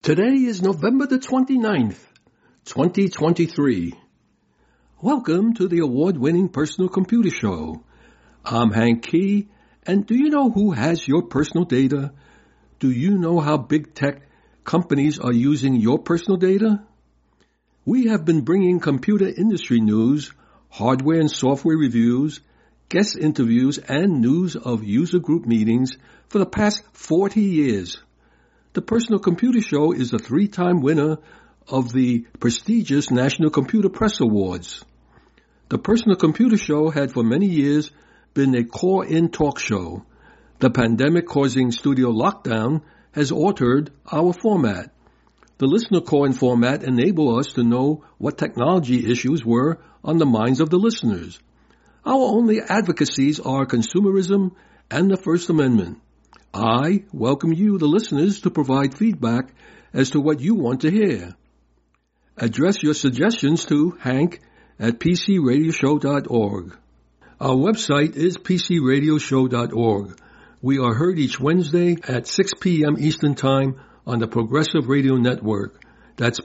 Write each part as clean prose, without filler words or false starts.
Today is November the 29th, 2023. Welcome to the award-winning Personal Computer Show. I'm Hank Key, and do you know who has your personal data? Do you know how big tech companies are using your personal data? We have been bringing computer industry news, hardware and software reviews, guest interviews, and news of user group meetings for the past 40 years. The Personal Computer Show is a 3-time winner of the prestigious National Computer Press Awards. The Personal Computer Show had for many years been a call-in talk show. The pandemic causing studio lockdown has altered our format. The listener call-in format enabled us to know what technology issues were on the minds of the listeners. Our only advocacies are consumerism and the First Amendment. I welcome you, the listeners, to provide feedback as to what you want to hear. Address your suggestions to hank@pcradioshow.org. Our website is pcradioshow.org. We are heard each Wednesday at 6 p.m. Eastern Time on the Progressive Radio Network. That's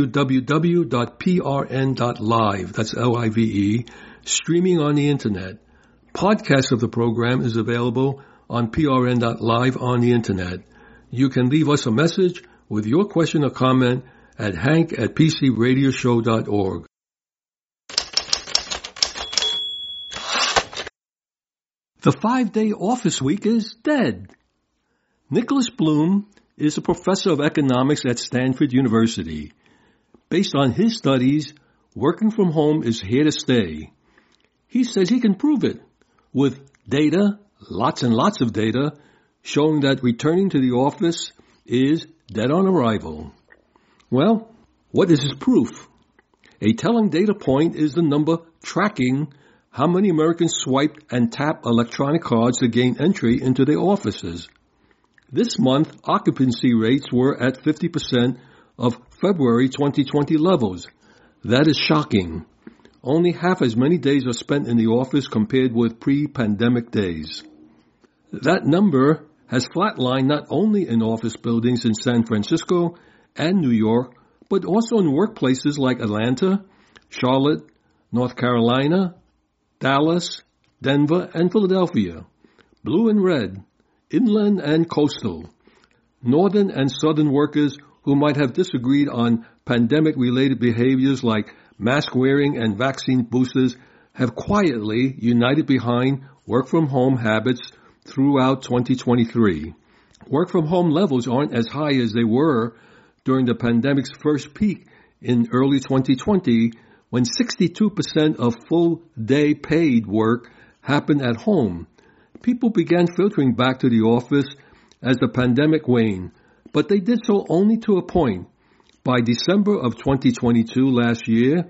www.prn.live. That's Live. Streaming on the Internet. Podcast of the program is available on prn.live on the Internet. You can leave us a message with your question or comment at hank@pcradioshow.org. The 5-day office week is dead. Nicholas Bloom is a professor of economics at Stanford University. Based on his studies, working from home is here to stay. He says he can prove it with data, lots and lots of data, showing that returning to the office is dead on arrival. Well, what is his proof? A telling data point is the number tracking how many Americans swipe and tap electronic cards to gain entry into their offices. This month, occupancy rates were at 50% of February 2020 levels. That is shocking. Only half as many days are spent in the office compared with pre-pandemic days. That number has flatlined not only in office buildings in San Francisco and New York, but also in workplaces like Atlanta, Charlotte, North Carolina, Dallas, Denver, and Philadelphia. Blue and red, inland and coastal. Northern and southern workers who might have disagreed on pandemic-related behaviors like mask wearing and vaccine boosters have quietly united behind work-from-home habits throughout 2023. Work-from-home levels aren't as high as they were during the pandemic's first peak in early 2020, when 62% of full-day paid work happened at home. People began filtering back to the office as the pandemic waned, but they did so only to a point. By December of 2022 last year,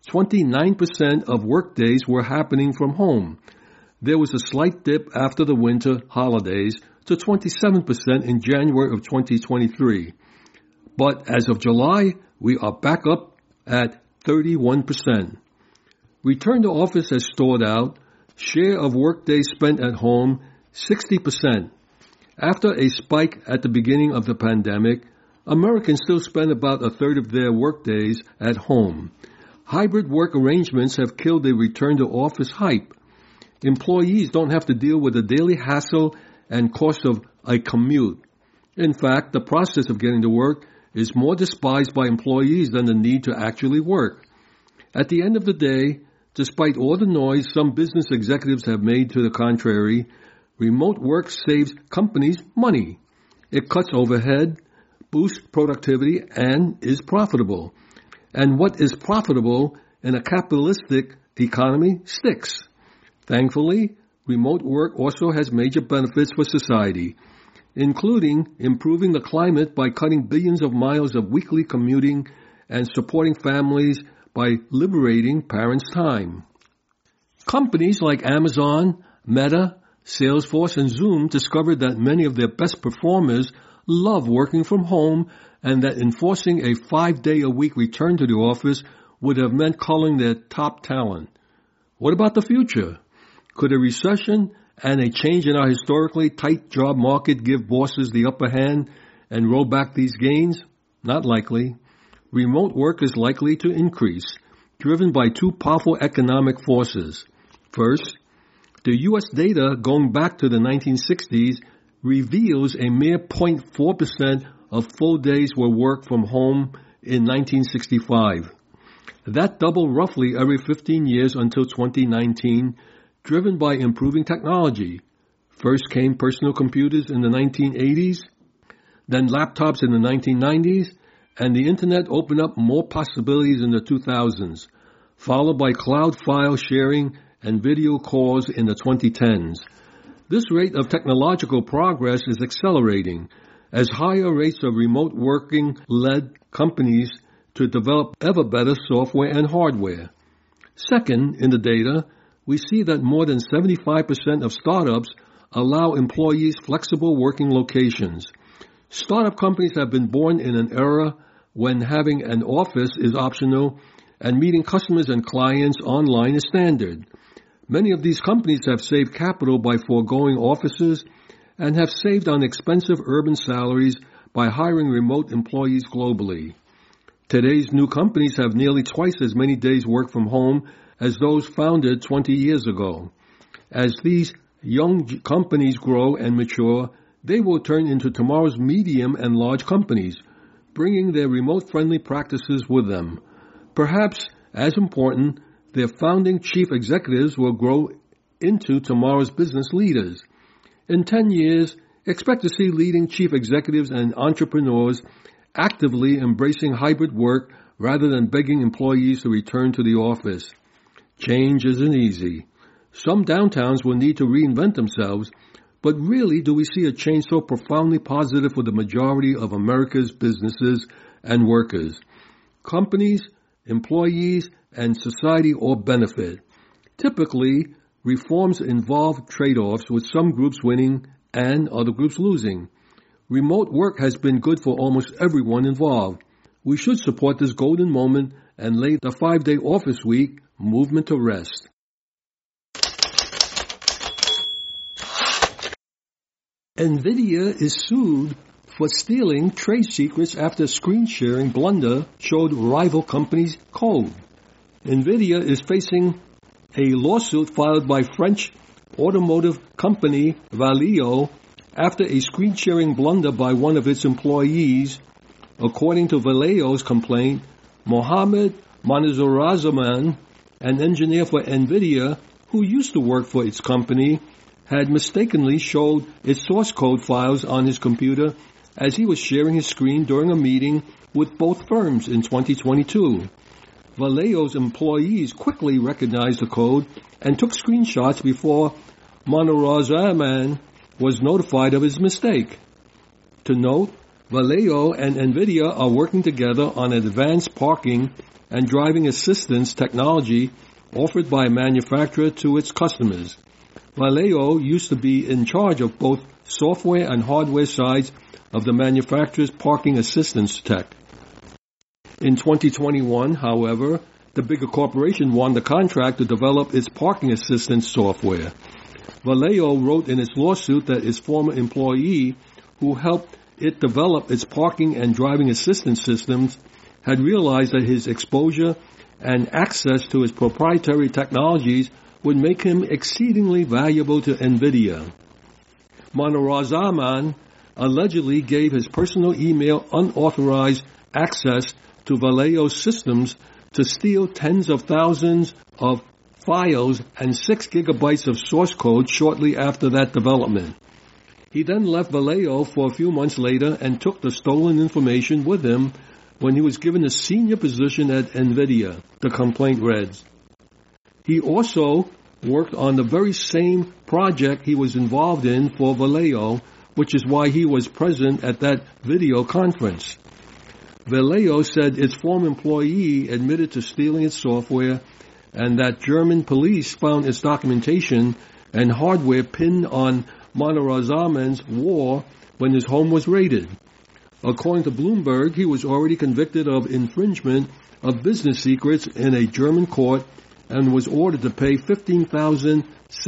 29% of workdays were happening from home. There was a slight dip after the winter holidays to 27% in January of 2023. But as of July, we are back up at 31%. Return to office has stalled out. Share of workdays spent at home, 60%. After a spike at the beginning of the pandemic, Americans still spend about a third of their workdays at home. Hybrid work arrangements have killed the return to office hype. Employees don't have to deal with the daily hassle and cost of a commute. In fact, the process of getting to work is more despised by employees than the need to actually work. At the end of the day, despite all the noise some business executives have made to the contrary, remote work saves companies money. It cuts overhead, boosts productivity, and is profitable. And what is profitable in a capitalistic economy sticks. Thankfully, remote work also has major benefits for society, including improving the climate by cutting billions of miles of weekly commuting and supporting families by liberating parents' time. Companies like Amazon, Meta, Salesforce, and Zoom discovered that many of their best performers love working from home and that enforcing a 5-day-a-week return to the office would have meant culling their top talent. What about the future? Could a recession and a change in our historically tight job market give bosses the upper hand and roll back these gains? not likely. Remote work is likely to increase, driven by two powerful economic forces. First, the U.S. data going back to the 1960s reveals a mere 0.4% of full days were worked from home in 1965. That doubled roughly every 15 years until 2019, driven by improving technology. First came personal computers in the 1980s, then laptops in the 1990s, and the Internet opened up more possibilities in the 2000s, followed by cloud file sharing and video calls in the 2010s. This rate of technological progress is accelerating as higher rates of remote working led companies to develop ever better software and hardware. Second, in the data, we see that more than 75% of startups allow employees flexible working locations. Startup companies have been born in an era when having an office is optional and meeting customers and clients online is standard. Many of these companies have saved capital by foregoing offices and have saved on expensive urban salaries by hiring remote employees globally. Today's new companies have nearly twice as many days work from home as those founded 20 years ago. As these young companies grow and mature, they will turn into tomorrow's medium and large companies, bringing their remote-friendly practices with them. Perhaps, as important, their founding chief executives will grow into tomorrow's business leaders. In 10 years, expect to see leading chief executives and entrepreneurs actively embracing hybrid work rather than begging employees to return to the office. Change isn't easy. Some downtowns will need to reinvent themselves, but really do we see a change so profoundly positive for the majority of America's businesses and workers? Companies, employees, and society all benefit. Typically, reforms involve trade-offs with some groups winning and other groups losing. Remote work has been good for almost everyone involved. We should support this golden moment and lay the 5-day office week movement to rest. NVIDIA is sued for stealing trade secrets after screen sharing blunder showed rival companies' code. NVIDIA is facing a lawsuit filed by French automotive company Valeo after a screen sharing blunder by one of its employees. According to Valeo's complaint, Mohamed Manourazzaman, an engineer for NVIDIA who used to work for its company, had mistakenly showed its source code files on his computer as he was sharing his screen during a meeting with both firms in 2022. Valeo's employees quickly recognized the code and took screenshots before Manourazzaman was notified of his mistake. To note, Valeo and NVIDIA are working together on advanced parking and driving assistance technology offered by a manufacturer to its customers. Valeo used to be in charge of both software and hardware sides of the manufacturer's parking assistance tech. In 2021, however, the bigger corporation won the contract to develop its parking assistance software. Valeo wrote in its lawsuit that its former employee, who helped it develop its parking and driving assistance systems, had realized that his exposure and access to its proprietary technologies would make him exceedingly valuable to NVIDIA. Manourazzaman allegedly gave his personal email unauthorized access to Valeo's systems to steal tens of thousands of files and 6 gigabytes of source code shortly after that development. He then left Valeo for a few months later and took the stolen information with him when he was given a senior position at NVIDIA, the complaint reads. He also worked on the very same project he was involved in for Valeo, which is why he was present at that video conference. Valeo said its former employee admitted to stealing its software and that German police found its documentation and hardware pinned on Manourazzaman's wall when his home was raided. According to Bloomberg, he was already convicted of infringement of business secrets in a German court and was ordered to pay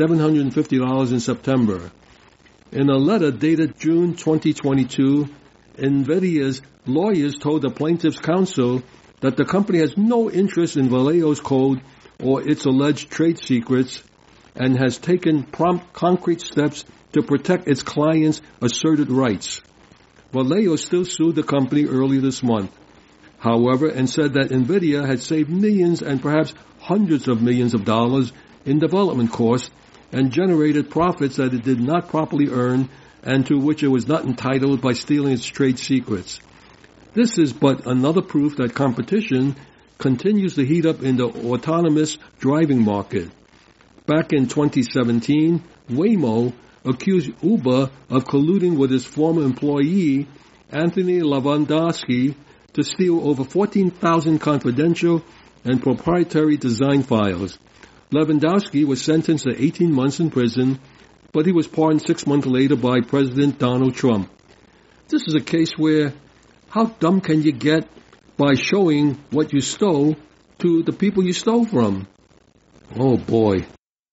$15,750 in September. In a letter dated June 2022, NVIDIA's lawyers told the plaintiff's counsel that the company has no interest in Vallejo's code or its alleged trade secrets and has taken prompt concrete steps to protect its clients' asserted rights. Vallejo still sued the company early this month, however, and said that NVIDIA had saved millions and perhaps hundreds of millions of dollars in development costs and generated profits that it did not properly earn and to which it was not entitled by stealing its trade secrets. This is but another proof that competition continues to heat up in the autonomous driving market. Back in 2017, Waymo accused Uber of colluding with his former employee, Anthony Levandowski, to steal over 14,000 confidential and proprietary design files. Lewandowski was sentenced to 18 months in prison, but he was pardoned 6 months later by President Donald Trump. This is a case where how dumb can you get by showing what you stole to the people you stole from? Oh boy.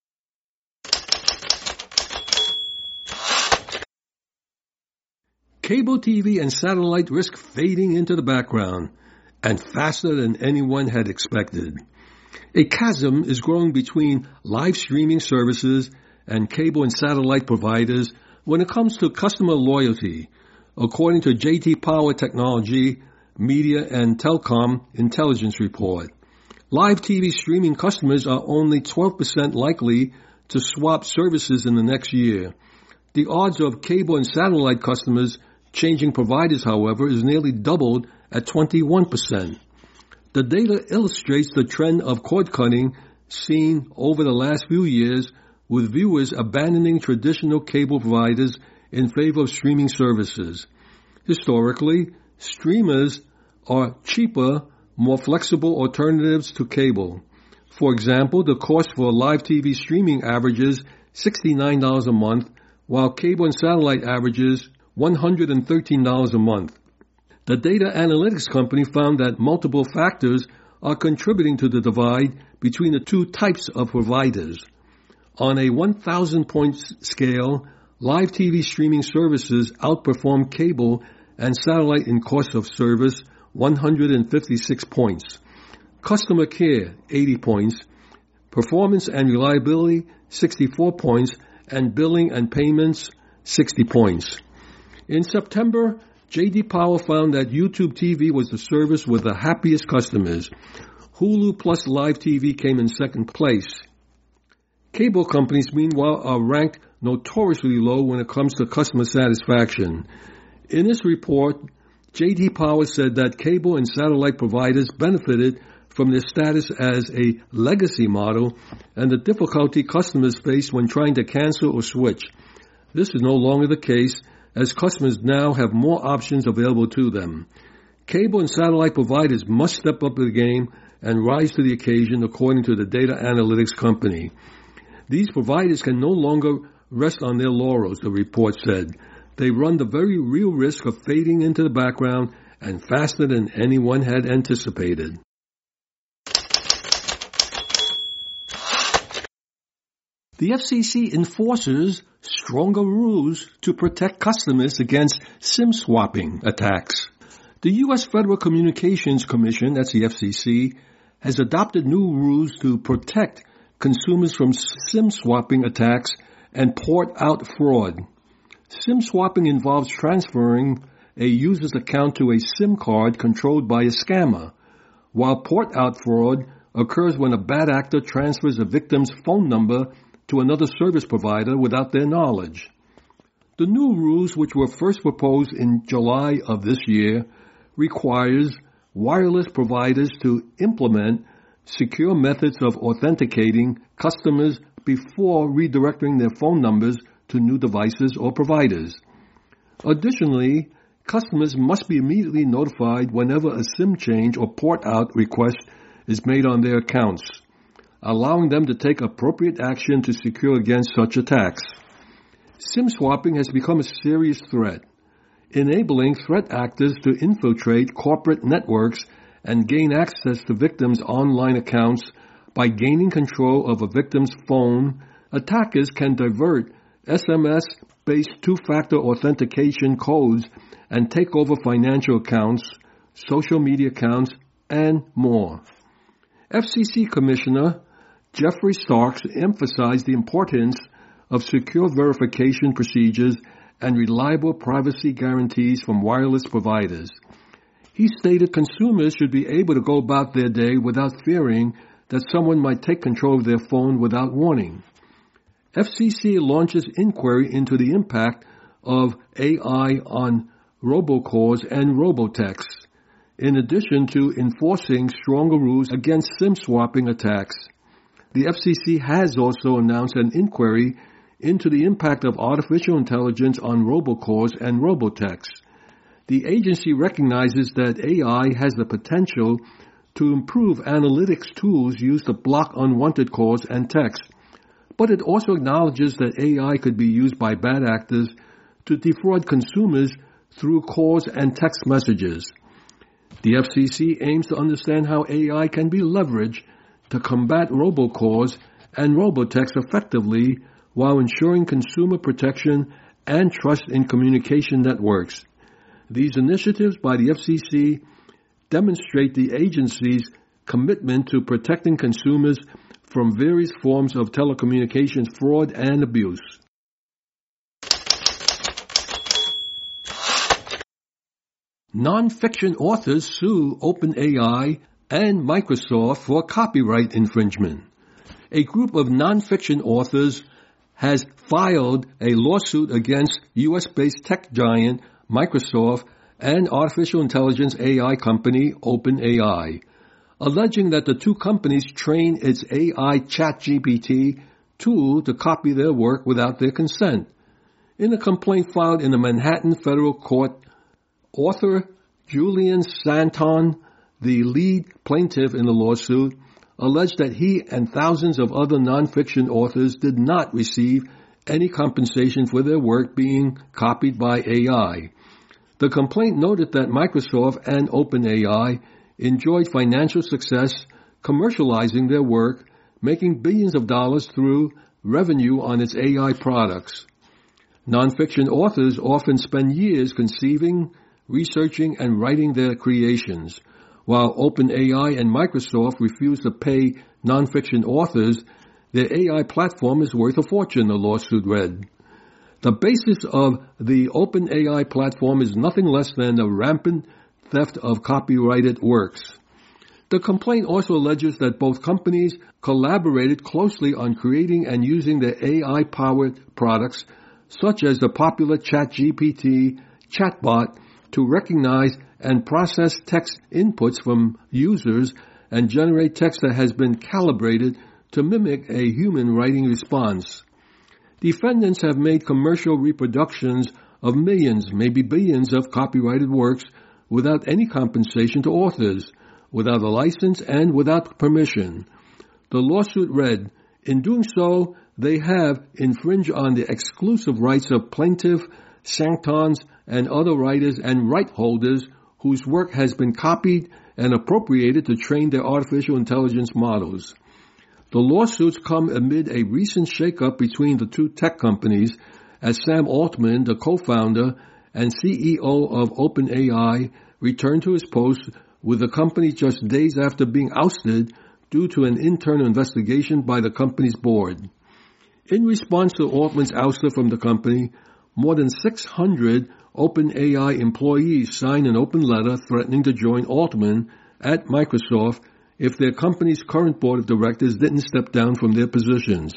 Cable TV and satellite risk fading into the background, and faster than anyone had expected. A chasm is growing between live streaming services and cable and satellite providers when it comes to customer loyalty, according to J.D. Power Technology, Media and Telecom Intelligence Report. Live TV streaming customers are only 12% likely to swap services in the next year. The odds of cable and satellite customers changing providers, however, is nearly doubled at 21%. The data illustrates the trend of cord cutting seen over the last few years, with viewers abandoning traditional cable providers in favor of streaming services. Historically, streamers are cheaper, more flexible alternatives to cable. For example, the cost for live TV streaming averages $69 a month, while cable and satellite averages $113 a month. The data analytics company found that multiple factors are contributing to the divide between the two types of providers. On a 1,000-point scale, live TV streaming services outperform cable and satellite in cost of service 156 points. Customer care, 80 points. Performance and reliability, 64 points. And billing and payments, 60 points. In September, J.D. Power found that YouTube TV was the service with the happiest customers. Hulu plus Live TV came in second place. Cable companies, meanwhile, are ranked notoriously low when it comes to customer satisfaction. In this report, J.D. Power said that cable and satellite providers benefited from their status as a legacy model and the difficulty customers face when trying to cancel or switch. This is no longer the case, as customers now have more options available to them. Cable and satellite providers must step up the game and rise to the occasion, according to the data analytics company. These providers can no longer rest on their laurels, the report said. They run the very real risk of fading into the background and faster than anyone had anticipated. The FCC enforces stronger rules to protect customers against SIM swapping attacks. The U.S. Federal Communications Commission, that's the FCC, has adopted new rules to protect consumers from SIM swapping attacks and port-out fraud. SIM swapping involves transferring a user's account to a SIM card controlled by a scammer, while port-out fraud occurs when a bad actor transfers a victim's phone number to another service provider without their knowledge. The new rules, which were first proposed in July of this year, requires wireless providers to implement secure methods of authenticating customers before redirecting their phone numbers to new devices or providers. Additionally, customers must be immediately notified whenever a SIM change or port-out request is made on their accounts, allowing them to take appropriate action to secure against such attacks. SIM swapping has become a serious threat, enabling threat actors to infiltrate corporate networks and gain access to victims' online accounts. By gaining control of a victim's phone, attackers can divert SMS, trust-based two-factor authentication codes and take over financial accounts, social media accounts, and more. FCC Commissioner Jeffrey Starks emphasized the importance of secure verification procedures and reliable privacy guarantees from wireless providers. He stated consumers should be able to go about their day without fearing that someone might take control of their phone without warning. FCC launches inquiry into the impact of AI on robocalls and robotexts, in addition to enforcing stronger rules against SIM swapping attacks. The FCC has also announced an inquiry into the impact of artificial intelligence on robocalls and robotexts. The agency recognizes that AI has the potential to improve analytics tools used to block unwanted calls and texts, but it also acknowledges that AI could be used by bad actors to defraud consumers through calls and text messages. The FCC aims to understand how AI can be leveraged to combat robocalls and robotexts effectively while ensuring consumer protection and trust in communication networks. These initiatives by the FCC demonstrate the agency's commitment to protecting consumers from various forms of telecommunications fraud and abuse. Non-fiction authors sue OpenAI and Microsoft for copyright infringement. A group of non-fiction authors has filed a lawsuit against U.S.-based tech giant Microsoft and artificial intelligence AI company OpenAI, alleging that the two companies trained its AI ChatGPT tool to copy their work without their consent. In a complaint filed in the Manhattan Federal Court, author Julian Santon, the lead plaintiff in the lawsuit, alleged that he and thousands of other nonfiction authors did not receive any compensation for their work being copied by AI. The complaint noted that Microsoft and OpenAI enjoyed financial success commercializing their work, making billions of dollars through revenue on its AI products. Nonfiction authors often spend years conceiving, researching, and writing their creations. While OpenAI and Microsoft refuse to pay nonfiction authors, their AI platform is worth a fortune, the lawsuit read. The basis of the OpenAI platform is nothing less than the rampant theft of copyrighted works. The complaint also alleges that both companies collaborated closely on creating and using their AI-powered products, such as the popular ChatGPT chatbot, to recognize and process text inputs from users and generate text that has been calibrated to mimic a human writing response. Defendants have made commercial reproductions of millions, maybe billions of copyrighted works without any compensation to authors, without a license, and without permission. The lawsuit read, in doing so, they have infringed on the exclusive rights of plaintiff, sanctons, and other writers and right holders whose work has been copied and appropriated to train their artificial intelligence models. The lawsuits come amid a recent shakeup between the two tech companies as Sam Altman, the co-founder and CEO of OpenAI, returned to his post with the company just days after being ousted due to an internal investigation by the company's board. In response to Altman's ouster from the company, more than 600 OpenAI employees signed an open letter threatening to join Altman at Microsoft if their company's current board of directors didn't step down from their positions.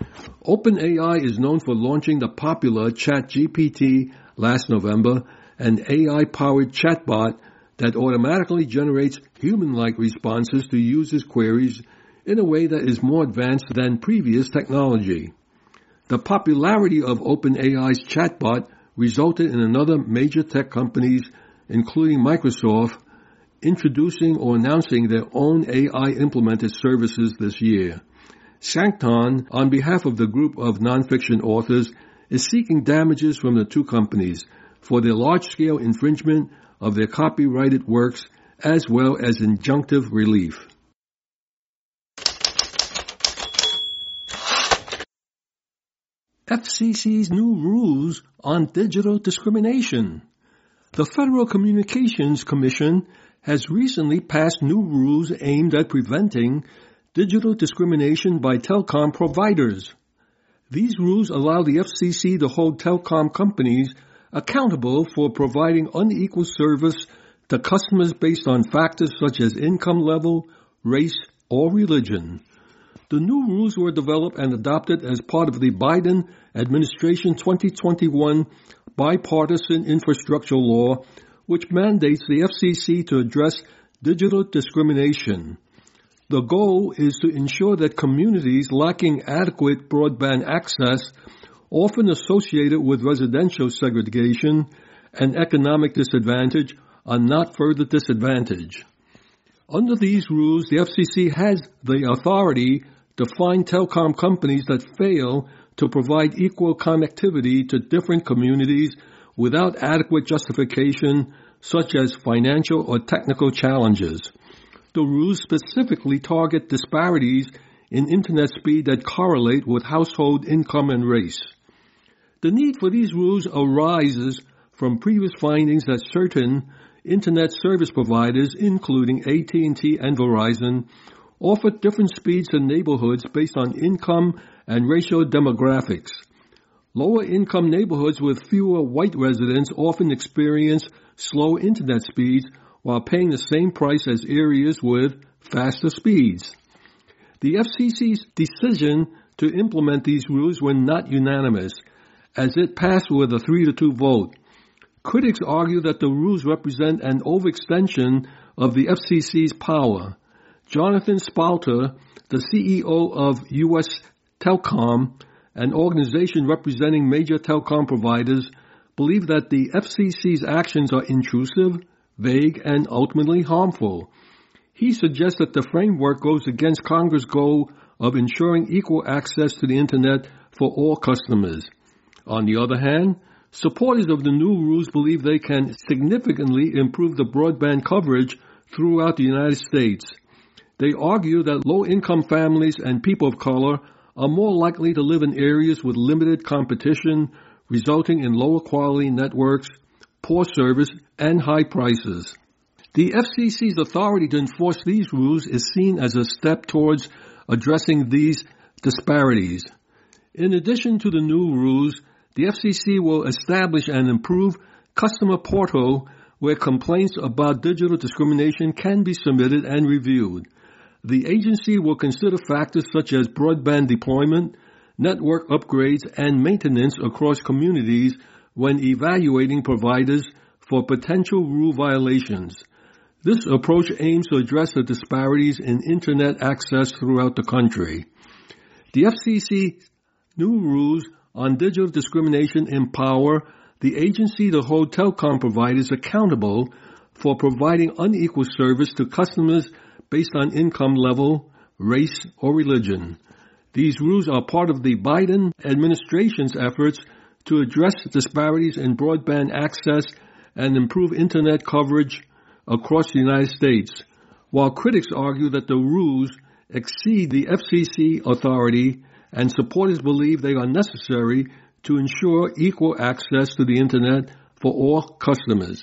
OpenAI is known for launching the popular ChatGPT last November, an AI-powered chatbot that automatically generates human-like responses to users' queries in a way that is more advanced than previous technology. The popularity of OpenAI's chatbot resulted in another major tech companies, including Microsoft, introducing or announcing their own AI-implemented services this year. Sancton, on behalf of the group of nonfiction authors, is seeking damages from the two companies for their large-scale infringement of their copyrighted works as well as injunctive relief. FCC's new rules on digital discrimination. The Federal Communications Commission has recently passed new rules aimed at preventing digital discrimination by telecom providers. These rules allow the FCC to hold telecom companies accountable for providing unequal service to customers based on factors such as income level, race, or religion. The new rules were developed and adopted as part of the Biden administration 2021 bipartisan infrastructure law, which mandates the FCC to address digital discrimination. The goal is to ensure that communities lacking adequate broadband access, often associated with residential segregation and economic disadvantage, are not further disadvantaged. Under these rules, the FCC has the authority to fine telecom companies that fail to provide equal connectivity to different communities without adequate justification, such as financial or technical challenges. The rules specifically target disparities in internet speed that correlate with household income and race. The need for these rules arises from previous findings that certain internet service providers, including AT&T and Verizon, offer different speeds to neighborhoods based on income and racial demographics. Lower-income neighborhoods with fewer white residents often experience slow internet speeds while paying the same price as areas with faster speeds. The FCC's decision to implement these rules were not unanimous, as it passed with a 3-2 vote. Critics argue that the rules represent an overextension of the FCC's power. Jonathan Spalter, the CEO of U.S. Telecom, an organization representing major telecom providers, believe that the FCC's actions are intrusive, vague, and ultimately harmful. He suggests that the framework goes against Congress' goal of ensuring equal access to the Internet for all customers. On the other hand, supporters of the new rules believe they can significantly improve the broadband coverage throughout the United States. They argue that low-income families and people of color are more likely to live in areas with limited competition, resulting in lower quality networks, poor service, and high prices. The FCC's authority to enforce these rules is seen as a step towards addressing these disparities. In addition to the new rules, the FCC will establish and improve customer portal where complaints about digital discrimination can be submitted and reviewed. The agency will consider factors such as broadband deployment, network upgrades, and maintenance across communities when evaluating providers for potential rule violations. This approach aims to address the disparities in Internet access throughout the country. The FCC's new rules on digital discrimination empower the agency to hold telecom providers accountable for providing unequal service to customers based on income level, race, or religion. These rules are part of the Biden administration's efforts to address disparities in broadband access and improve Internet coverage across the United States, while critics argue that the rules exceed the FCC authority and supporters believe they are necessary to ensure equal access to the Internet for all customers.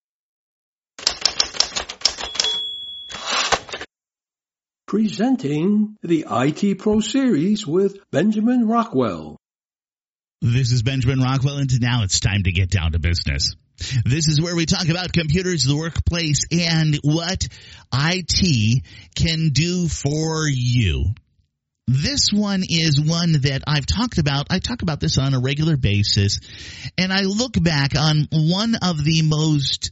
Presenting the IT Pro Series with Benjamin Rockwell. This is Benjamin Rockwell, and now it's time to get down to business. This is where we talk about computers, the workplace, and what IT can do for you. This one is one that I've talked about. I talk about this on a regular basis, and I look back on one of the most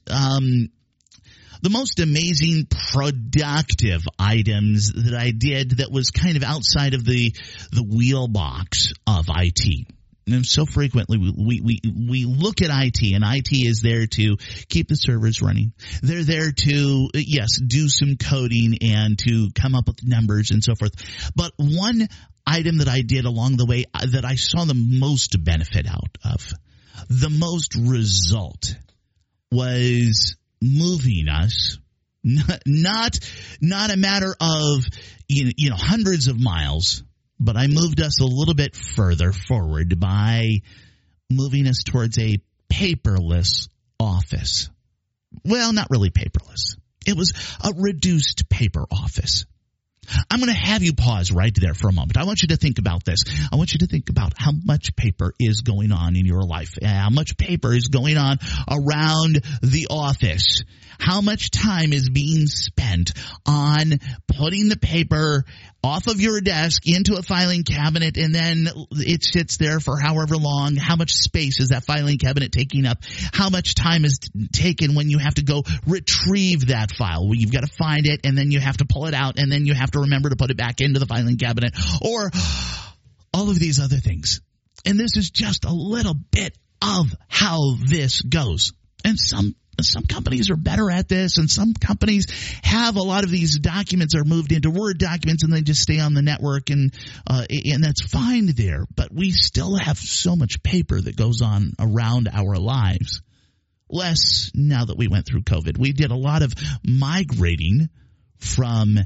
amazing productive items that I did that was kind of outside of the wheel box of IT. And so frequently we look at IT, and IT is there to keep the servers running. They're there to, yes, do some coding and to come up with numbers and so forth. But one item that I did along the way that I saw the most benefit out of, the most result, was moving us, not a matter of, hundreds of miles, but I moved us a little bit further forward by moving us towards a paperless office. Well, not really paperless. It was a reduced paper office. I'm going to have you pause right there for a moment. I want you to think about this. I want you to think about how much paper is going on in your life, how much paper is going on around the office, how much time is being spent on putting the paper off of your desk into a filing cabinet, and then it sits there for however long. How much space is that filing cabinet taking up? How much time is taken when you have to go retrieve that file? Well, you've got to find it, and then you have to pull it out, and then you have to remember to put it back into the filing cabinet, or all of these other things. And this is just a little bit of how this goes. And some companies are better at this, and some companies have a lot of these documents are moved into Word documents and they just stay on the network, and that's fine there. But we still have so much paper that goes on around our lives. Less now that we went through COVID. We did a lot of migrating from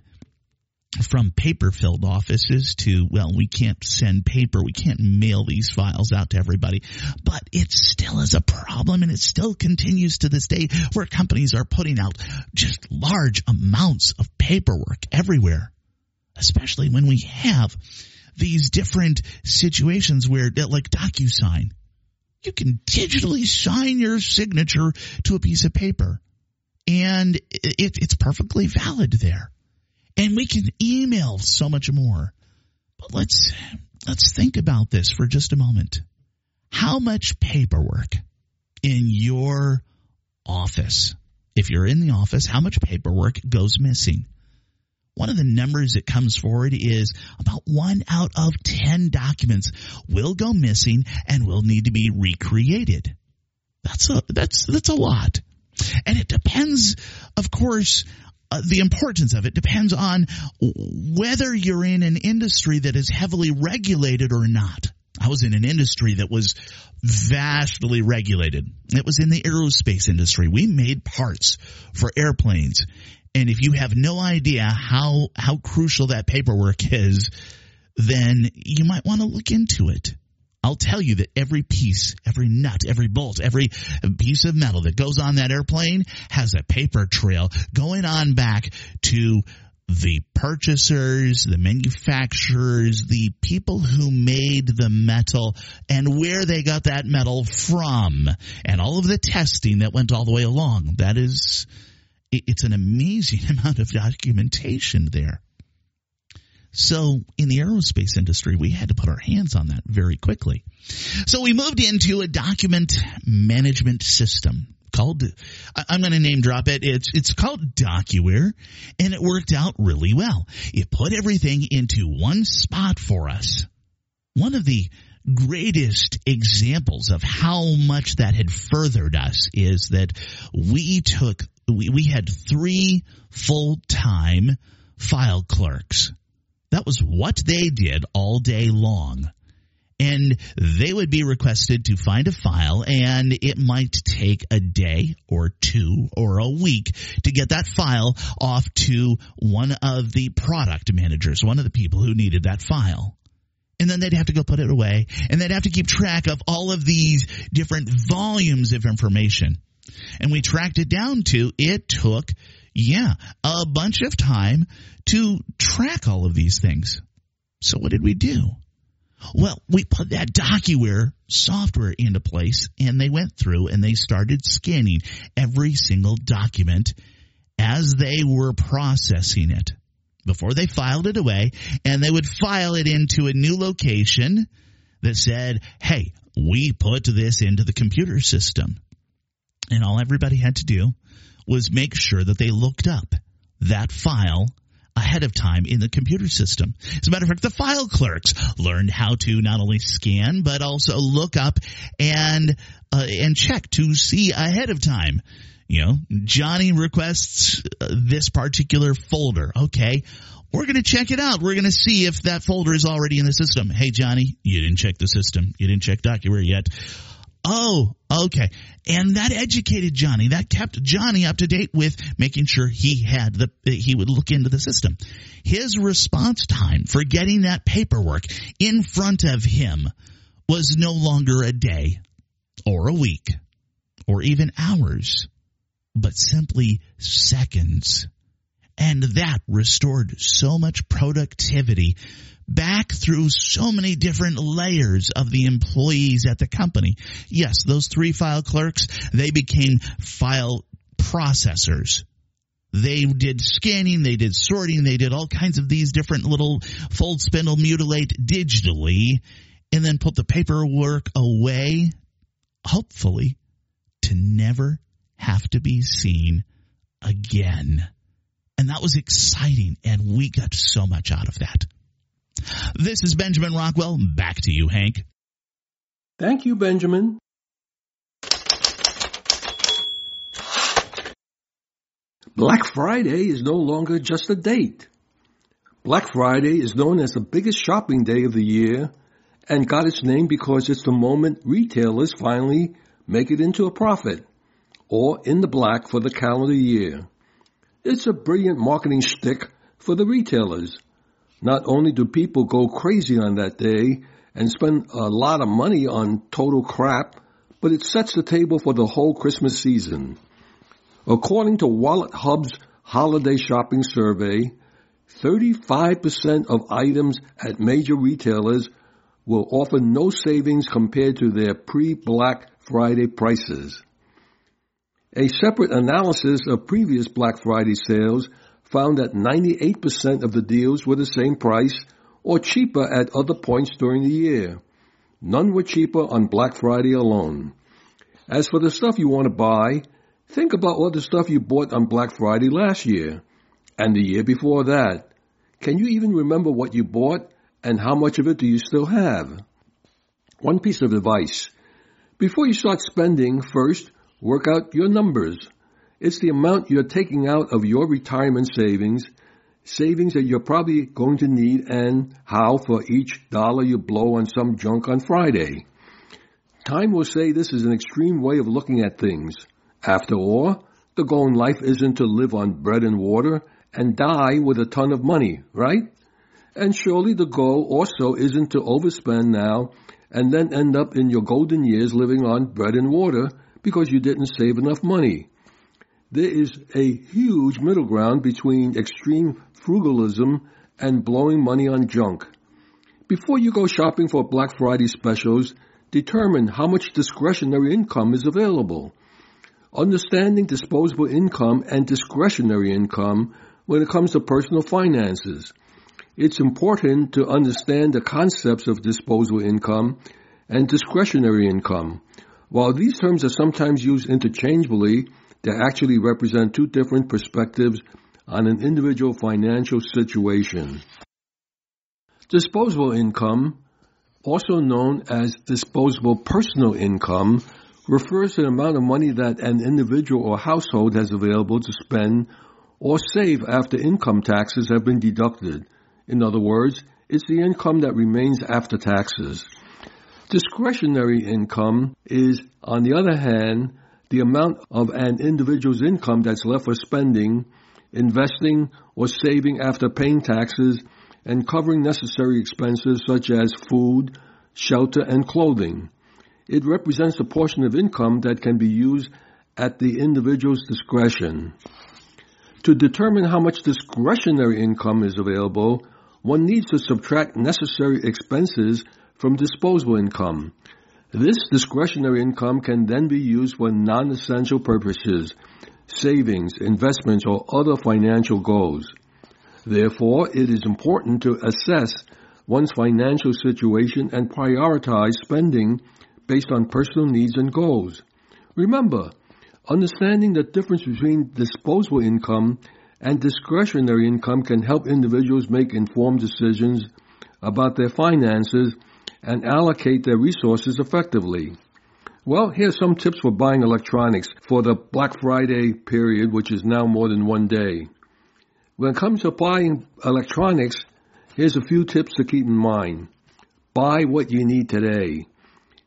paper-filled offices to, well, we can't send paper. We can't mail these files out to everybody. But it still is a problem, and it still continues to this day where companies are putting out just large amounts of paperwork everywhere, especially when we have these different situations where, like DocuSign, you can digitally sign your signature to a piece of paper, and it's perfectly valid there. And we can email so much more. But let's think about this for just a moment. How much paperwork in your office, if you're in the office, how much paperwork goes missing? One of the numbers that comes forward is about 1 out of 10 documents will go missing and will need to be recreated. That's a lot. And it depends, of course, the importance of it depends on whether you're in an industry that is heavily regulated or not. I was in an industry that was vastly regulated. It was in the aerospace industry. We made parts for airplanes. And if you have no idea how crucial that paperwork is, then you might want to look into it. I'll tell you that every piece, every nut, every bolt, every piece of metal that goes on that airplane has a paper trail going on back to the purchasers, the manufacturers, the people who made the metal, and where they got that metal from, and all of the testing that went all the way along. It's an amazing amount of documentation there. So in the aerospace industry, we had to put our hands on that very quickly. So we moved into a document management system called, I'm going to name drop it. It's called DocuWare, and it worked out really well. It put everything into one spot for us. One of the greatest examples of how much that had furthered us is that we had 3 full-time file clerks. That was what they did all day long. And they would be requested to find a file, and it might take a day or 2 or a week to get that file off to one of the product managers, one of the people who needed that file. And then they'd have to go put it away, and they'd have to keep track of all of these different volumes of information. And we tracked it down to, it took a bunch of time to track all of these things. So what did we do? Well, we put that DocuWare software into place, and they went through and they started scanning every single document as they were processing it before they filed it away, and they would file it into a new location that said, hey, we put this into the computer system. And all everybody had to do was make sure that they looked up that file ahead of time in the computer system. As a matter of fact, the file clerks learned how to not only scan but also look up and check to see ahead of time. You know, Johnny requests this particular folder. Okay, we're going to check it out. We're going to see if that folder is already in the system. Hey, Johnny, you didn't check the system. You didn't check DocuWare yet. Oh, okay. And that educated Johnny. That kept Johnny up to date with making sure he would look into the system. His response time for getting that paperwork in front of him was no longer a day or a week or even hours, but simply seconds. And that restored so much productivity back through so many different layers of the employees at the company. Yes, those 3 file clerks, they became file processors. They did scanning, they did sorting, they did all kinds of these different little fold, spindle, mutilate digitally, and then put the paperwork away, hopefully, to never have to be seen again. And that was exciting, and we got so much out of that. This is Benjamin Rockwell. Back to you, Hank. Thank you, Benjamin. Black Friday is no longer just a date. Black Friday is known as the biggest shopping day of the year and got its name because it's the moment retailers finally make it into a profit or in the black for the calendar year. It's a brilliant marketing shtick for the retailers. Not only do people go crazy on that day and spend a lot of money on total crap, but it sets the table for the whole Christmas season. According to Wallet Hub's holiday shopping survey, 35% of items at major retailers will offer no savings compared to their pre-Black Friday prices. A separate analysis of previous Black Friday sales found that 98% of the deals were the same price or cheaper at other points during the year. None were cheaper on Black Friday alone. As for the stuff you want to buy, think about all the stuff you bought on Black Friday last year and the year before that. Can you even remember what you bought and how much of it do you still have? One piece of advice. Before you start spending, first, work out your numbers. It's the amount you're taking out of your retirement savings that you're probably going to need, and how for each dollar you blow on some junk on Friday. Time will say this is an extreme way of looking at things. After all, the goal in life isn't to live on bread and water and die with a ton of money, right? And surely the goal also isn't to overspend now and then end up in your golden years living on bread and water because you didn't save enough money. There is a huge middle ground between extreme frugalism and blowing money on junk. Before you go shopping for Black Friday specials, determine how much discretionary income is available. Understanding disposable income and discretionary income when it comes to personal finances. It's important to understand the concepts of disposable income and discretionary income. While these terms are sometimes used interchangeably, they actually represent two different perspectives on an individual financial situation. Disposable income, also known as disposable personal income, refers to the amount of money that an individual or household has available to spend or save after income taxes have been deducted. In other words, it's the income that remains after taxes. Discretionary income is, on the other hand, the amount of an individual's income that's left for spending, investing, or saving after paying taxes and covering necessary expenses such as food, shelter, and clothing. It represents a portion of income that can be used at the individual's discretion. To determine how much discretionary income is available, one needs to subtract necessary expenses from disposable income. This discretionary income can then be used for non-essential purposes, savings, investments, or other financial goals. Therefore, it is important to assess one's financial situation and prioritize spending based on personal needs and goals. Remember, understanding the difference between disposable income and discretionary income can help individuals make informed decisions about their finances and allocate their resources effectively. Well, here's some tips for buying electronics for the Black Friday period, which is now more than one day. When it comes to buying electronics, here's a few tips to keep in mind. Buy what you need today.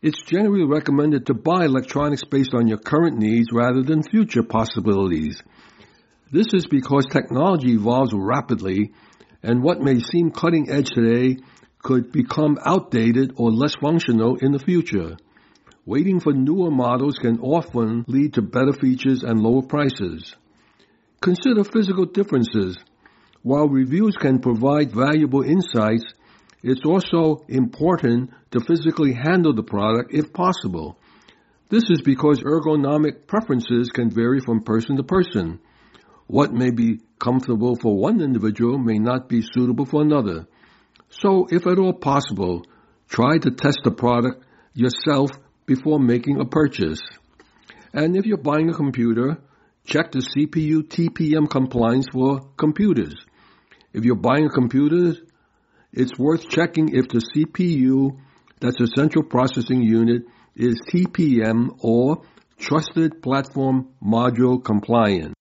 It's generally recommended to buy electronics based on your current needs rather than future possibilities. This is because technology evolves rapidly, and what may seem cutting edge today could become outdated or less functional in the future. Waiting for newer models can often lead to better features and lower prices. Consider physical differences. While reviews can provide valuable insights, it's also important to physically handle the product if possible. This is because ergonomic preferences can vary from person to person. What may be comfortable for one individual may not be suitable for another. So, if at all possible, try to test the product yourself before making a purchase. And if you're buying a computer, check the CPU TPM compliance for computers. If you're buying a computer, it's worth checking if the CPU, that's a central processing unit, is TPM or Trusted Platform Module compliant.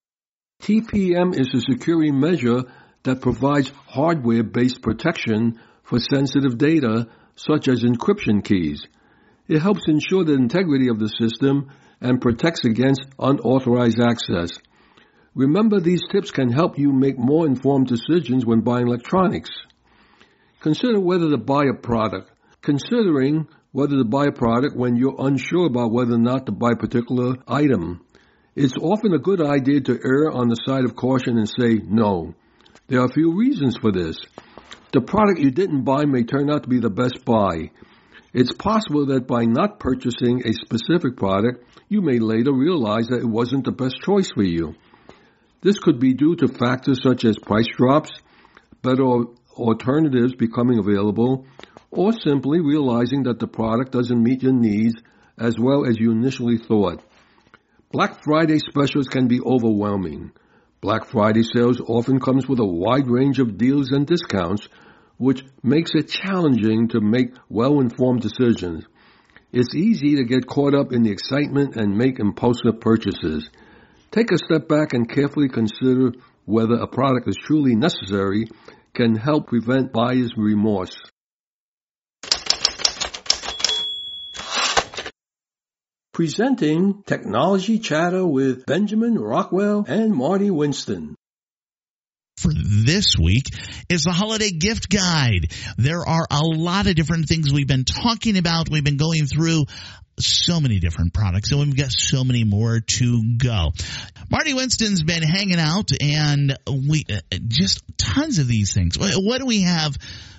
TPM is a security measure that provides hardware-based protection for sensitive data, such as encryption keys. It helps ensure the integrity of the system and protects against unauthorized access. Remember, these tips can help you make more informed decisions when buying electronics. Consider whether to buy a product. Considering whether to buy a product when you're unsure about whether or not to buy a particular item. It's often a good idea to err on the side of caution and say no. There are a few reasons for this. The product you didn't buy may turn out to be the best buy. It's possible that by not purchasing a specific product, you may later realize that it wasn't the best choice for you. This could be due to factors such as price drops, better alternatives becoming available, or simply realizing that the product doesn't meet your needs as well as you initially thought. Black Friday specials can be overwhelming. Black Friday sales often comes with a wide range of deals and discounts, which makes it challenging to make well-informed decisions. It's easy to get caught up in the excitement and make impulsive purchases. Take a step back and carefully consider whether a product is truly necessary can help prevent buyer's remorse. Presenting Technology Chatter with Benjamin Rockwell and Marty Winston. For this week is the holiday gift guide. There are a lot of different things we've been talking about. We've been going through so many different products, and we've got so many more to go. Marty Winston's been hanging out, and we just tons of these things. What do we have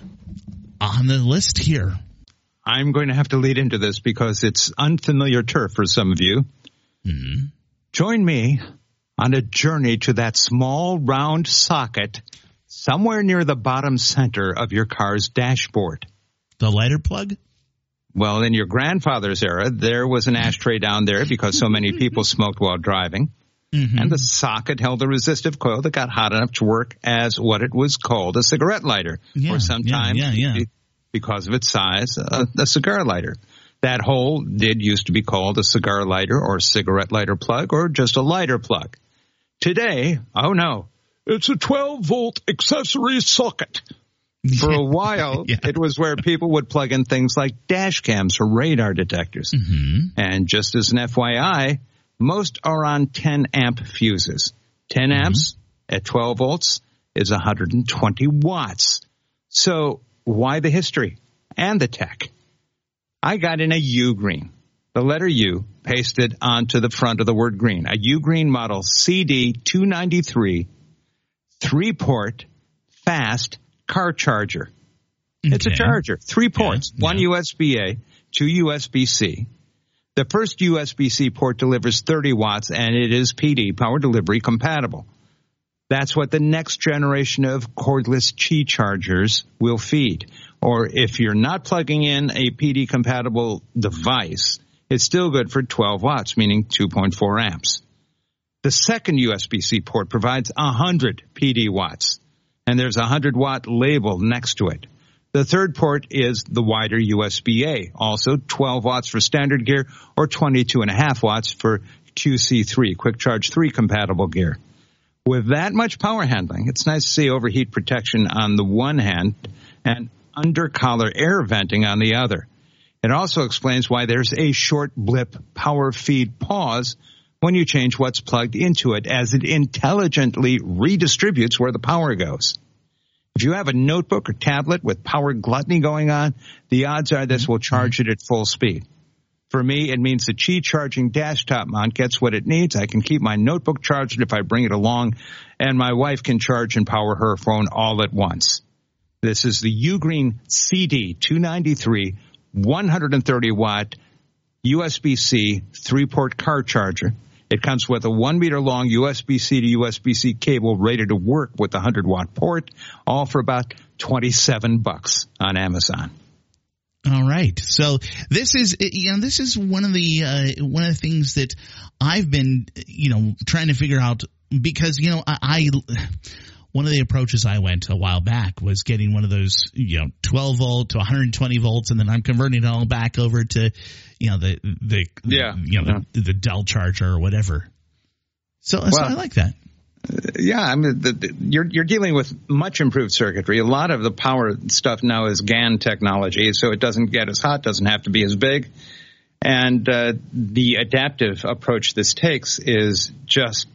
on the list here? I'm going to have to lead into this because it's unfamiliar turf for some of you. Mm-hmm. Join me on a journey to that small round socket somewhere near the bottom center of your car's dashboard. The lighter plug? Well, in your grandfather's era, there was an ashtray down there because so many people smoked while driving. Mm-hmm. And the socket held a resistive coil that got hot enough to work as what it was called, a cigarette lighter. Or sometimes, because of its size, a cigar lighter. That hole did used to be called a cigar lighter or cigarette lighter plug or just a lighter plug. Today, oh no, it's a 12-volt accessory socket. For a while, it was where people would plug in things like dash cams or radar detectors. Mm-hmm. And just as an FYI, most are on 10-amp fuses. 10 amps at 12 volts is 120 watts. So why the history and the tech? I got in a U-green, the letter U pasted onto the front of the word green, a U-green model CD293, 3-port, fast car charger. It's a charger, 3 ports, one USB-A, 2 USB-C. The first USB-C port delivers 30 watts, and it is PD, power delivery, compatible. That's what the next generation of cordless Qi chargers will feed. Or if you're not plugging in a PD-compatible device, it's still good for 12 watts, meaning 2.4 amps. The second USB-C port provides 100 PD watts, and there's a 100-watt label next to it. The third port is the wider USB-A, also 12 watts for standard gear or 22.5 watts for QC3, Quick Charge 3 compatible gear. With that much power handling, it's nice to see overheat protection on the one hand and under-collar air venting on the other. It also explains why there's a short blip power feed pause when you change what's plugged into it, as it intelligently redistributes where the power goes. If you have a notebook or tablet with power gluttony going on, the odds are this will charge it at full speed. For me, it means the Qi charging desktop mount gets what it needs. I can keep my notebook charged if I bring it along, and my wife can charge and power her phone all at once. This is the Ugreen CD293 130-watt USB-C 3-port car charger. It comes with a 1 meter long USB-C to USB-C cable ready to work with the 100-watt port, all for about $27 on Amazon. All right. So this is one of the things that I've been, trying to figure out, because, I one of the approaches I went a while back was getting one of those, 12 volt to 120 volts, and then I'm converting it all back over to, the Dell charger or whatever. So I like that. Yeah, I mean, you're dealing with much improved circuitry. A lot of the power stuff now is GaN technology, so it doesn't get as hot, doesn't have to be as big. And the adaptive approach this takes is just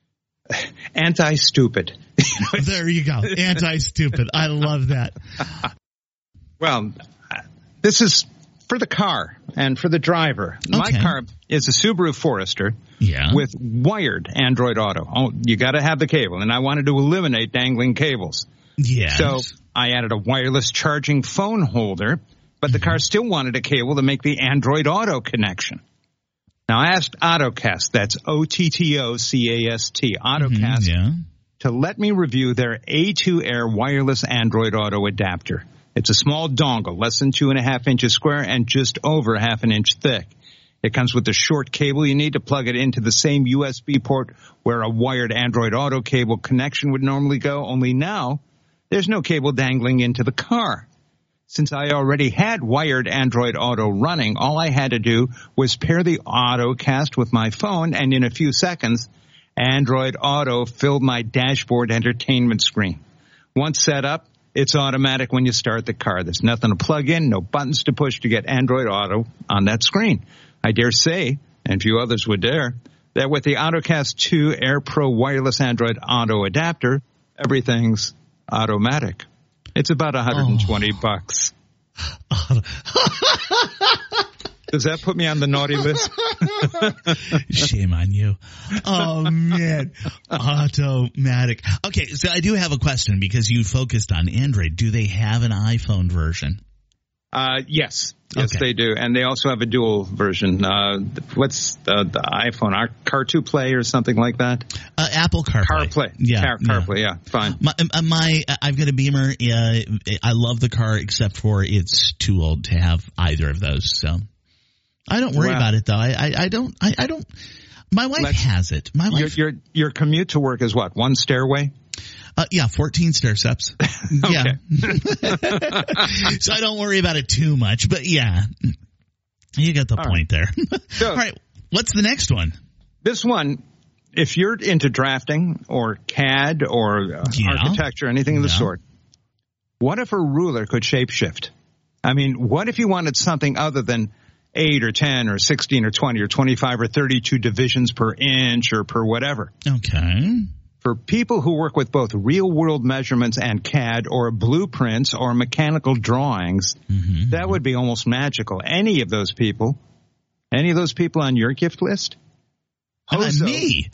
anti-stupid. There you go. Anti-stupid. I love that. Well, this is for the car and for the driver. Okay. My car is a Subaru Forester with wired Android Auto. Oh, you got to have the cable, and I wanted to eliminate dangling cables. Yes. So I added a wireless charging phone holder, but the car still wanted a cable to make the Android Auto connection. Now, I asked Autocast, that's OTTOCAST, Autocast, to let me review their A2 Air wireless Android Auto adapter. It's a small dongle, less than 2.5 inches square and just over half an inch thick. It comes with the short cable you need to plug it into the same USB port where a wired Android Auto cable connection would normally go, only now there's no cable dangling into the car. Since I already had wired Android Auto running, all I had to do was pair the Autocast with my phone, and in a few seconds, Android Auto filled my dashboard entertainment screen. Once set up, it's automatic when you start the car. There's nothing to plug in, no buttons to push to get Android Auto on that screen. I dare say, and few others would dare, that with the Autocast 2 Air Pro wireless Android Auto adapter, everything's automatic. It's about $120. Does that put me on the naughty list? Shame on you. Oh, man. Automatic. Okay, so I do have a question because you focused on Android. Do they have an iPhone version? Yes. Yes, they do. And they also have a dual version. What's the iPhone? Car2 Play or something like that? Apple CarPlay. CarPlay. Yeah. CarPlay, yeah. Fine. I've got a Beamer. I love the car except for it's too old to have either of those. So I don't worry about it, though. I don't. My wife has it. My wife. Your commute to work is what? One stairway? 14 stair steps. Yeah. So I don't worry about it too much, but yeah, you get the point there. So, all right. What's the next one? This one, if you're into drafting or CAD or architecture, anything of the sort, what if a ruler could shapeshift? I mean, what if you wanted something other than 8 or 10 or 16 or 20 or 25 or 32 divisions per inch or per whatever? Okay. For people who work with both real-world measurements and CAD or blueprints or mechanical drawings, that would be almost magical. Any of those people on your gift list? Me.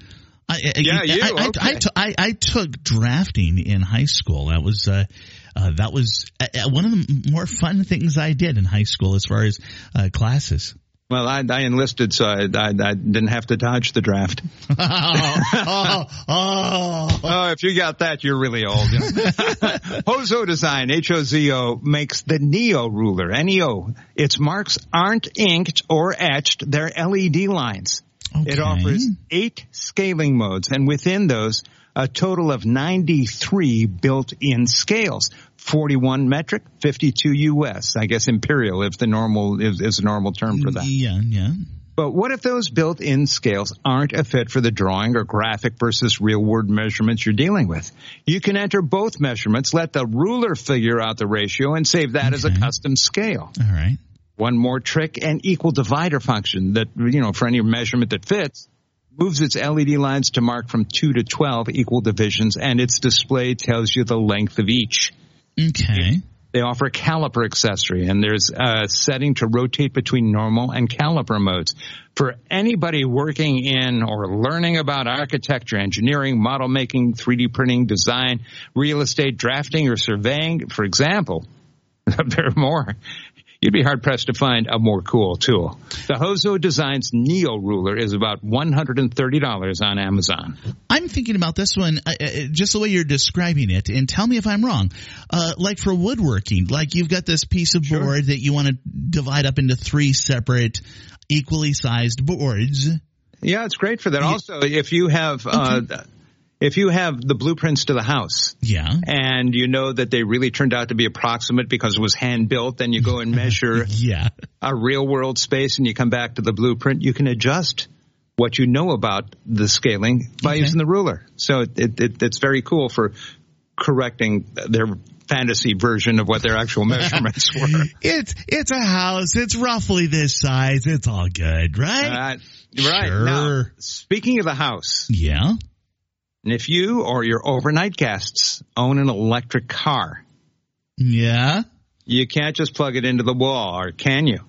I took drafting in high school. That was one of the more fun things I did in high school as far as classes. Well, I enlisted, so I didn't have to dodge the draft. Oh, if you got that, you're really old. You know? Hozo Design, Hozo, makes the Neo ruler, Neo. Its marks aren't inked or etched, they're LED lines. Okay. It offers 8 scaling modes, and within those, a total of 93 built-in scales. 41 metric, 52 U.S. I guess imperial if the normal is a normal term for that. Yeah. But what if those built-in scales aren't a fit for the drawing or graphic versus real-world measurements you're dealing with? You can enter both measurements, let the ruler figure out the ratio, and save that as a custom scale. All right. One more trick, an equal divider function that, for any measurement that fits, moves its LED lines to mark from 2 to 12 equal divisions, and its display tells you the length of each. Okay. They offer a caliper accessory, and there's a setting to rotate between normal and caliper modes. For anybody working in or learning about architecture, engineering, model making, 3D printing, design, real estate, drafting, or surveying, for example, there are more. You'd be hard-pressed to find a more cool tool. The Hozo Designs Neo Ruler is about $130 on Amazon. I'm thinking about this one just the way you're describing it, and tell me if I'm wrong. Like for woodworking, like you've got this piece of board that you want to divide up into 3 separate, equally sized boards. Yeah, it's great for that. Also, if you have... If you have the blueprints to the house, and you know that they really turned out to be approximate because it was hand-built, then you go and measure a real-world space and you come back to the blueprint, you can adjust what you know about the scaling by using the ruler. So it's very cool for correcting their fantasy version of what their actual measurements were. It's a house. It's roughly this size. It's all good, right? Right. Sure. Now, speaking of the house. Yeah. And if you or your overnight guests own an electric car, you can't just plug it into the wall, or can you?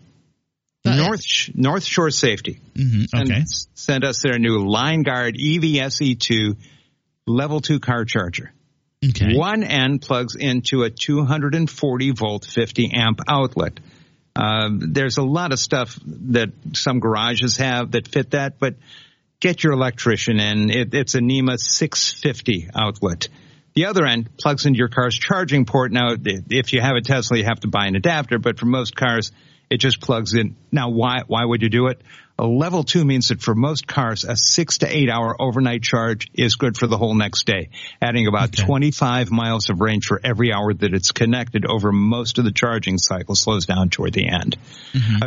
North Shore Safety sent us their new LineGuard EVSE2 Level 2 car charger. Okay. One end plugs into a 240-volt 50-amp outlet. There's a lot of stuff that some garages have that fit that, but get your electrician in. It's a NEMA 650 outlet. The other end plugs into your car's charging port. Now, if you have a Tesla, you have to buy an adapter, but for most cars, it just plugs in. Now, why would you do it? A level 2 means that for most cars, a 6 to 8 hour overnight charge is good for the whole next day, adding about 25 miles of range for every hour that it's connected over most of the charging cycle. Slows down toward the end. A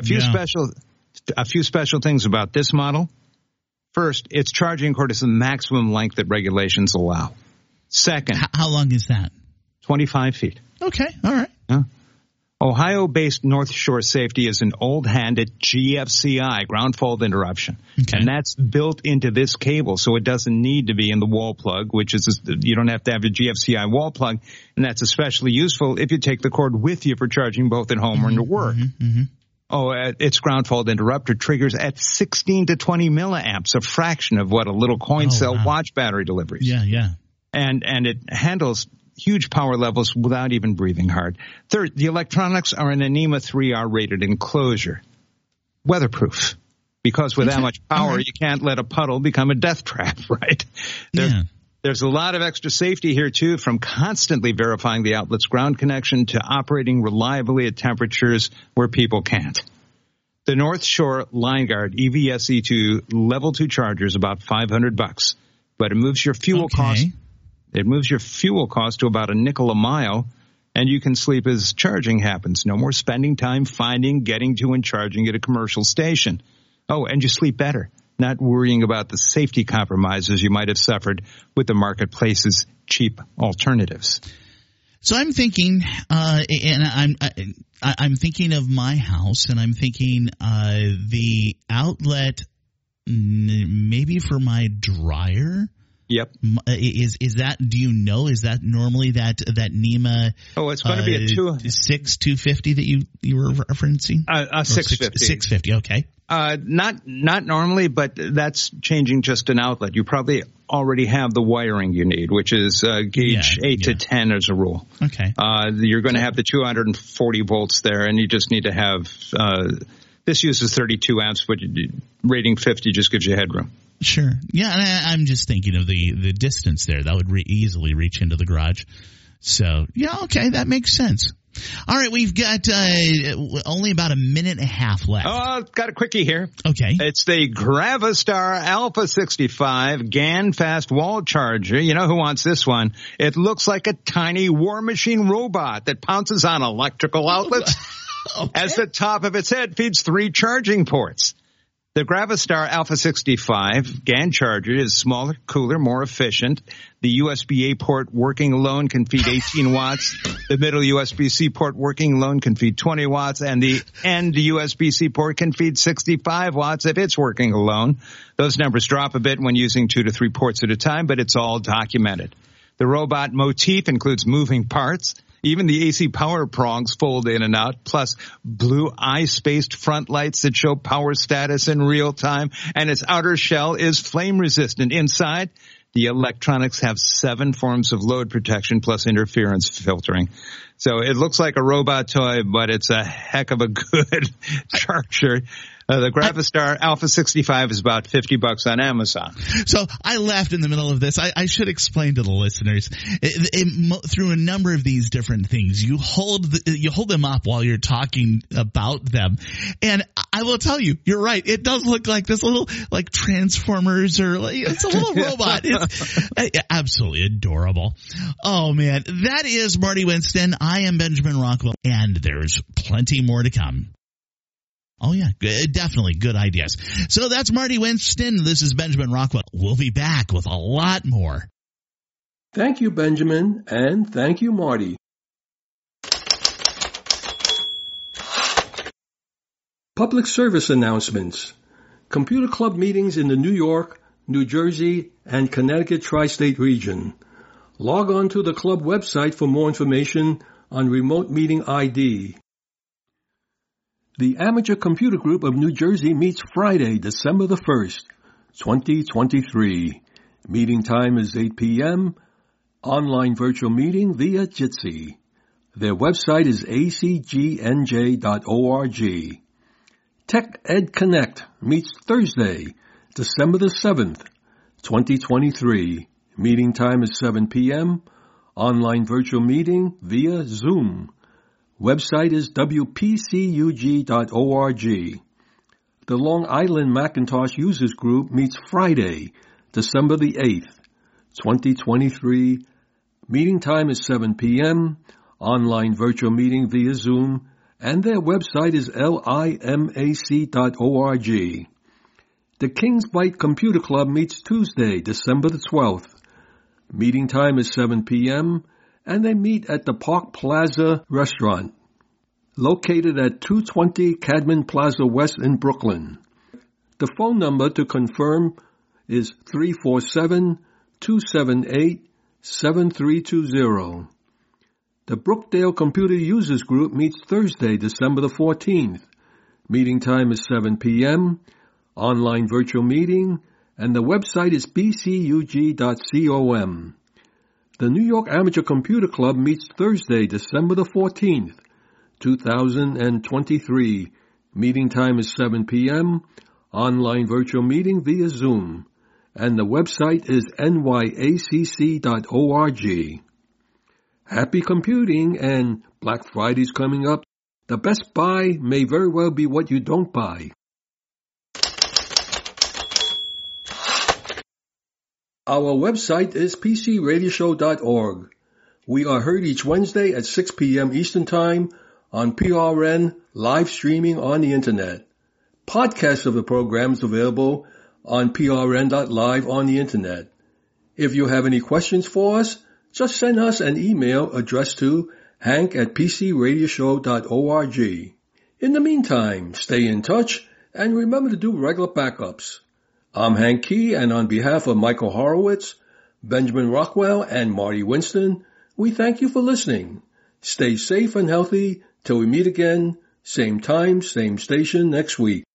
few special things about this model. First, its charging cord is the maximum length that regulations allow. Second. How long is that? 25 feet. Okay, all right. Ohio-based North Shore Safety is an old hand at GFCI, ground fault interruption. Okay. And that's built into this cable, so it doesn't need to be in the wall plug, which is, you don't have to have a GFCI wall plug, and that's especially useful if you take the cord with you for charging both at home or into work. Its ground fault interrupter triggers at 16 to 20 milliamps, a fraction of what a little coin cell watch battery delivers. Yeah. And it handles huge power levels without even breathing hard. Third, the electronics are in a NEMA 3R rated enclosure. Weatherproof. Because with that much power, you can't let a puddle become a death trap, right? There's a lot of extra safety here, too, from constantly verifying the outlet's ground connection to operating reliably at temperatures where people can't. The North Shore LineGuard EVSE2 Level 2 charger is about $500, but it moves your fuel cost. It moves your fuel cost to about $0.05 a mile, and you can sleep as charging happens. No more spending time finding, getting to, and charging at a commercial station. Oh, and you sleep better, not worrying about the safety compromises you might have suffered with the marketplace's cheap alternatives. So I'm thinking, and I'm thinking of my house, and I'm thinking the outlet maybe for my dryer. Yep. Is that? Do you know? Is that normally that NEMA? Oh, it's going to be a 250 that you were referencing. A 650. 650. Okay. Not normally, but that's changing just an outlet. You probably already have the wiring you need, which is gauge 8 to 10 as a rule. Okay. You're going to have the 240 volts there, and you just need to have. This uses 32 amps, but rating 50 just gives you headroom. Sure. Yeah, and I'm just thinking of the distance there. That would easily reach into the garage. So, yeah, okay, that makes sense. All right, we've got only about a minute and a half left. Oh, I've got a quickie here. Okay. It's the Gravistar Alpha 65 GAN fast wall charger. You know who wants this one? It looks like a tiny War Machine robot that pounces on electrical outlets. As the top of its head feeds 3 charging ports. The Gravistar Alpha 65 GAN charger is smaller, cooler, more efficient. The USB-A port working alone can feed 18 watts. The middle USB-C port working alone can feed 20 watts. And the end USB-C port can feed 65 watts if it's working alone. Those numbers drop a bit when using 2 to 3 ports at a time, but it's all documented. The robot motif includes moving parts. Even the AC power prongs fold in and out, plus blue eye-spaced front lights that show power status in real time, and its outer shell is flame-resistant. Inside, the electronics have 7 forms of load protection plus interference filtering. So it looks like a robot toy, but it's a heck of a good charger. The Gravistar Alpha 65 is about $50 on Amazon. So I laughed in the middle of this. I should explain to the listeners. Through a number of these different things, you hold them up while you're talking about them, and I will tell you, you're right. It does look like this little like Transformers, or it's a little robot. It's absolutely adorable. Oh man, that is Marty Winston. I am Benjamin Rockwell, and there's plenty more to come. Oh, yeah, definitely good ideas. So that's Marty Winston. This is Benjamin Rockwell. We'll be back with a lot more. Thank you, Benjamin, and thank you, Marty. Public service announcements. Computer Club meetings in the New York, New Jersey, and Connecticut tri-state region. Log on to the club website for more information on remote meeting ID. The Amateur Computer Group of New Jersey meets Friday, December the 1st, 2023. Meeting time is 8 p.m. Online virtual meeting via Jitsi. Their website is acgnj.org. Tech Ed Connect meets Thursday, December the 7th, 2023. Meeting time is 7 p.m. Online virtual meeting via Zoom. Website is wpcug.org. The Long Island Macintosh Users Group meets Friday, December the 8th, 2023. Meeting time is 7 p.m. Online virtual meeting via Zoom, and their website is limac.org. The Kings Bite Computer Club meets Tuesday, December the 12th. Meeting time is 7 p.m., and they meet at the Park Plaza Restaurant, located at 220 Cadman Plaza West in Brooklyn. The phone number to confirm is 347-278-7320. The Brookdale Computer Users Group meets Thursday, December the 14th. Meeting time is 7 p.m., online virtual meeting, and the website is bcug.com. The New York Amateur Computer Club meets Thursday, December the 14th, 2023. Meeting time is 7 p.m. Online virtual meeting via Zoom. And the website is nyacc.org. Happy computing, and Black Friday's coming up. The best buy may very well be what you don't buy. Our website is pcradioshow.org. We are heard each Wednesday at 6 p.m. Eastern Time on PRN live streaming on the Internet. Podcasts of the programs available on prn.live on the Internet. If you have any questions for us, just send us an email addressed to hank@pcradioshow.org. In the meantime, stay in touch and remember to do regular backups. I'm Hank Key, and on behalf of Michael Horowitz, Benjamin Rockwell, and Marty Winston, we thank you for listening. Stay safe and healthy till we meet again, same time, same station next week.